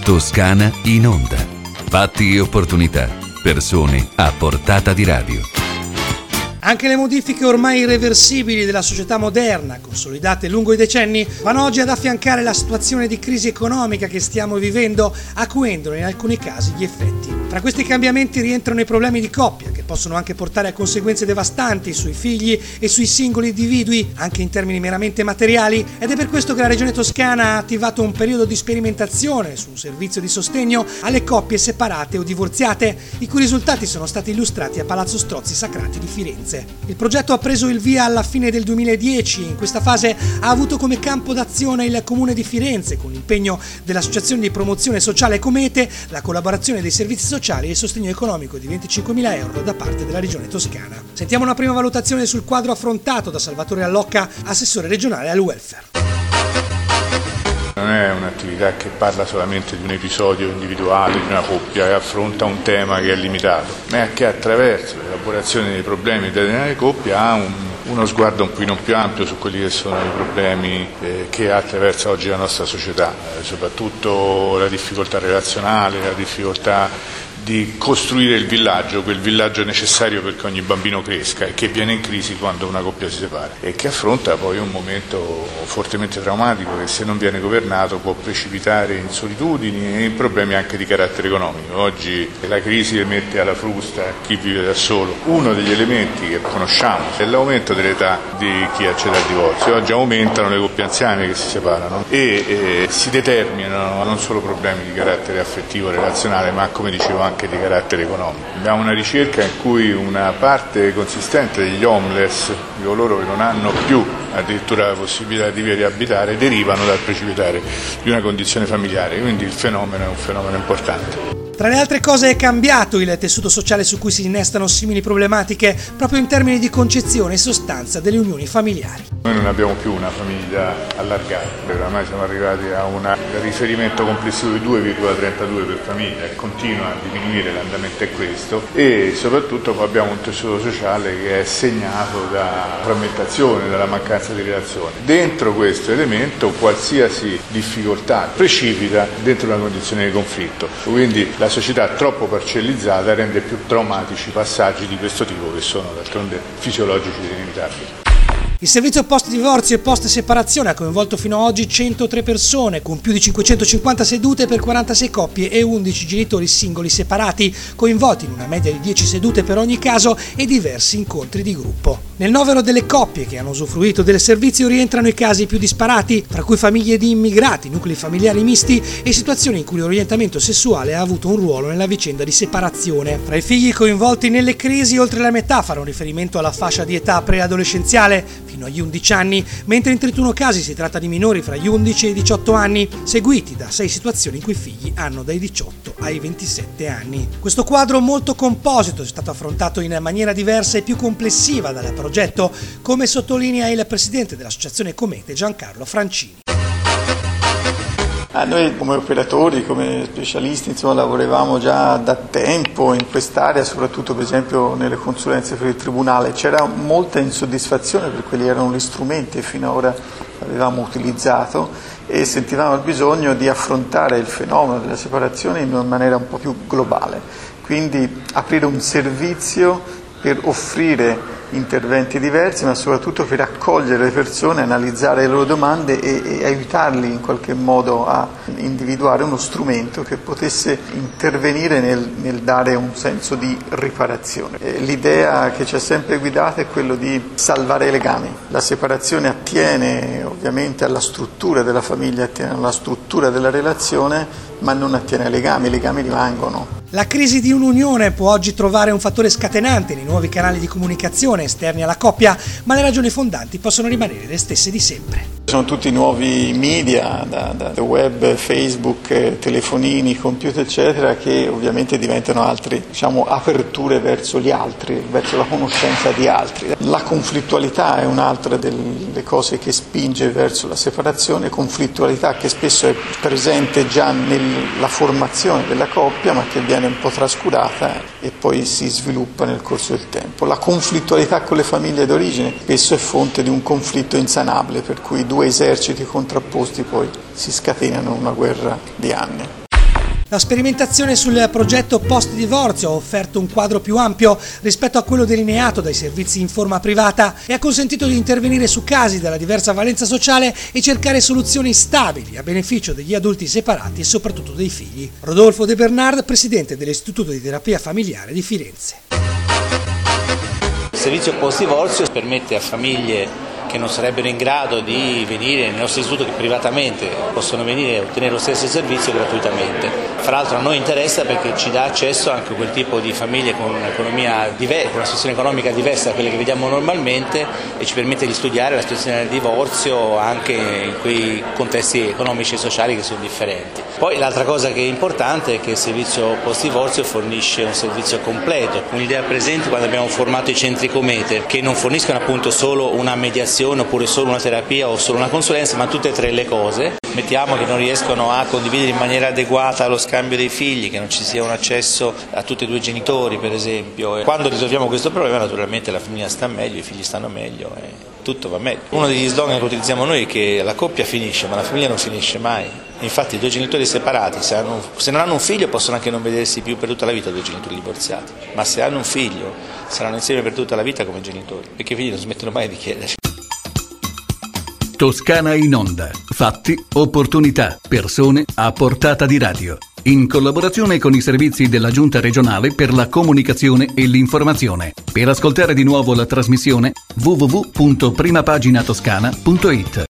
Toscana in onda. Fatti e opportunità. Persone a portata di radio. Anche le modifiche ormai irreversibili della società moderna, consolidate lungo i decenni, vanno oggi ad affiancare la situazione di crisi economica che stiamo vivendo, acuendone in alcuni casi gli effetti. Tra questi cambiamenti rientrano i problemi di coppia, che possono anche portare a conseguenze devastanti sui figli e sui singoli individui, anche in termini meramente materiali, ed è per questo che la Regione Toscana ha attivato un periodo di sperimentazione su un servizio di sostegno alle coppie separate o divorziate, i cui risultati sono stati illustrati a Palazzo Strozzi Sacrati di Firenze. Il progetto ha preso il via alla fine del 2010. In questa fase ha avuto come campo d'azione il Comune di Firenze, con l'impegno dell'Associazione di Promozione Sociale Comete, la collaborazione dei servizi sociali e il sostegno economico di 25.000 euro da parte della Regione Toscana. Sentiamo una prima valutazione sul quadro affrontato da Salvatore Allocca, assessore regionale al welfare. Non è un'attività che parla solamente di un episodio individuale di una coppia e affronta un tema che è limitato, ma che attraverso l'elaborazione dei problemi delle coppie ha uno sguardo un pochino più ampio su quelli che sono i problemi che attraversa oggi la nostra società, soprattutto la difficoltà relazionale, la difficoltà di costruire il villaggio, quel villaggio necessario perché ogni bambino cresca e che viene in crisi quando una coppia si separa e che affronta poi un momento fortemente traumatico che, se non viene governato, può precipitare in solitudini e in problemi anche di carattere economico. Oggi la crisi mette alla frusta chi vive da solo. Uno degli elementi che conosciamo è l'aumento dell'età di chi accede al divorzio. Oggi aumentano le coppie anziane che si separano e si determinano non solo problemi di carattere affettivo, relazionale, ma, come dicevo, anche di carattere economico. Abbiamo una ricerca in cui una parte consistente degli homeless, di coloro che non hanno più addirittura la possibilità di vivere e abitare, derivano dal precipitare di una condizione familiare, quindi il fenomeno è un fenomeno importante. Tra le altre cose è cambiato il tessuto sociale su cui si innestano simili problematiche proprio in termini di concezione e sostanza delle unioni familiari. Noi non abbiamo più una famiglia allargata, oramai siamo arrivati a un riferimento complessivo di 2,32 per famiglia e continua a diminuire, l'andamento è questo, e soprattutto abbiamo un tessuto sociale che è segnato da frammentazione, dalla mancanza di relazioni. Dentro questo elemento qualsiasi difficoltà precipita dentro una condizione di conflitto, quindi la società troppo parcellizzata rende più traumatici passaggi di questo tipo, che sono d'altronde fisiologici ed inevitabili. Il servizio post-divorzio e post-separazione ha coinvolto fino ad oggi 103 persone, con più di 550 sedute per 46 coppie e 11 genitori singoli separati, coinvolti in una media di 10 sedute per ogni caso e diversi incontri di gruppo. Nel novero delle coppie che hanno usufruito del servizio rientrano i casi più disparati, tra cui famiglie di immigrati, nuclei familiari misti e situazioni in cui l'orientamento sessuale ha avuto un ruolo nella vicenda di separazione. Tra i figli coinvolti nelle crisi, oltre la metà fanno riferimento alla fascia di età preadolescenziale, fino agli 11 anni, mentre in 31 casi si tratta di minori fra gli 11 e i 18 anni, seguiti da 6 situazioni in cui i figli hanno dai 18 ai 27 anni. Questo quadro molto composito è stato affrontato in maniera diversa e più complessiva dal progetto, come sottolinea il presidente dell'Associazione Comete, Giancarlo Francini. Noi come operatori, come specialisti, insomma, lavoravamo già da tempo in quest'area, soprattutto per esempio nelle consulenze per il Tribunale. C'era molta insoddisfazione per quelli che erano gli strumenti che fino ad ora avevamo utilizzato e sentivamo il bisogno di affrontare il fenomeno della separazione in una maniera un po' più globale. Quindi aprire un servizio per offrire interventi diversi, ma soprattutto per accogliere le persone, analizzare le loro domande e aiutarli in qualche modo a individuare uno strumento che potesse intervenire nel dare un senso di riparazione. L'idea che ci ha sempre guidato è quello di salvare i legami. La separazione attiene ovviamente alla struttura della famiglia, attiene alla struttura della relazione, ma non attiene ai legami, i legami rimangono. La crisi di un'unione può oggi trovare un fattore scatenante nei nuovi canali di comunicazione esterni alla coppia, ma le ragioni fondanti possono rimanere le stesse di sempre. Sono tutti nuovi media, da web, Facebook, telefonini, computer eccetera, che ovviamente diventano altre, aperture verso gli altri, verso la conoscenza di altri. La conflittualità è un'altra delle cose che spinge verso la separazione, conflittualità che spesso è presente già nella formazione della coppia, ma che viene un po' trascurata e poi si sviluppa nel corso del tempo. La conflittualità con le famiglie d'origine spesso è fonte di un conflitto insanabile, per cui due eserciti contrapposti poi si scatenano una guerra di anni. La sperimentazione sul progetto post-divorzio ha offerto un quadro più ampio rispetto a quello delineato dai servizi in forma privata e ha consentito di intervenire su casi dalla diversa valenza sociale e cercare soluzioni stabili a beneficio degli adulti separati e soprattutto dei figli. Rodolfo De Bernard, presidente dell'Istituto di Terapia Familiare di Firenze. Il servizio post-divorzio permette a famiglie che non sarebbero in grado di venire nei nostri istituti, che privatamente possono venire e ottenere lo stesso servizio gratuitamente. Fra l'altro a noi interessa perché ci dà accesso anche a quel tipo di famiglie con un'economia diversa, con una situazione economica diversa da quelle che vediamo normalmente e ci permette di studiare la situazione del divorzio anche in quei contesti economici e sociali che sono differenti. Poi l'altra cosa che è importante è che il servizio post-divorzio fornisce un servizio completo. Un'idea presente quando abbiamo formato i centri Comete, che non forniscono appunto solo una mediazione oppure solo una terapia o solo una consulenza, ma tutte e tre le cose. Mettiamo che non riescono a condividere in maniera adeguata lo scambio dei figli, che non ci sia un accesso a tutti e due i genitori per esempio. E quando risolviamo questo problema naturalmente la famiglia sta meglio, i figli stanno meglio e tutto va meglio. Uno degli slogan che utilizziamo noi è che la coppia finisce ma la famiglia non finisce mai. Infatti i due genitori separati, se non hanno un figlio possono anche non vedersi più per tutta la vita, due genitori divorziati, ma se hanno un figlio saranno insieme per tutta la vita come genitori, perché i figli non smettono mai di chiederci. Toscana in onda. Fatti, opportunità, persone a portata di radio. In collaborazione con i servizi della Giunta regionale per la comunicazione e l'informazione. Per ascoltare di nuovo la trasmissione www.primapaginatoscana.it